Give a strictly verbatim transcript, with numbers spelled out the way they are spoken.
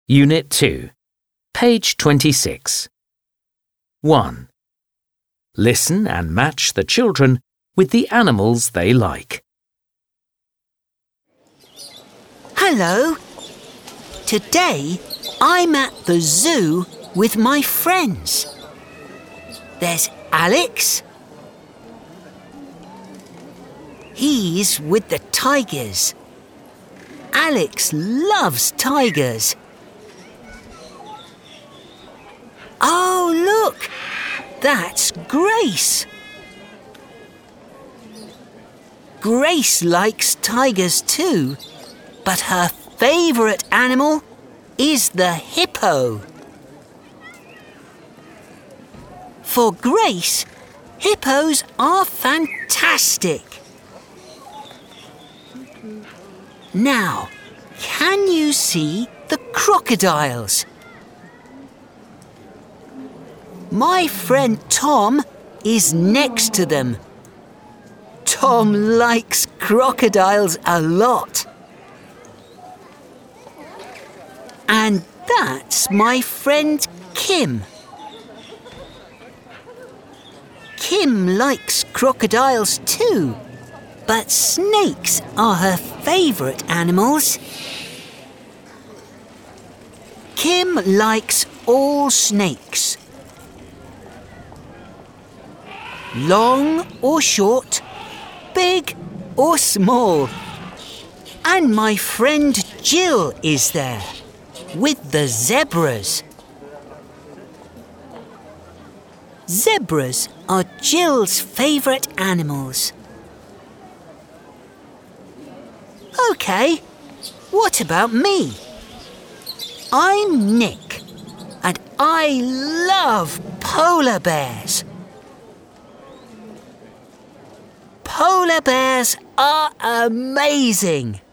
Unit two, page twenty-six. one. Listen and match the children with the animals they like. Hello. Today I'm at the zoo with my friends. There's Alex. He's with the tigers. Alex loves tigers. Oh, look! That's Grace. Grace likes tigers too, but her favourite animal is the hippo. For Grace, hippos are fantastic. Now, can you see the crocodiles? My friend Tom is next to them. Tom likes crocodiles a lot. And that's my friend Kim. Kim likes crocodiles too, but snakes are her favourite animals. Kim likes all snakes. Long or short, big or small. And my friend Jill is there, with the zebras. Zebras are Jill's favourite animals. OK, what about me? I'm Nick, and I love polar bears. Polar bears are amazing.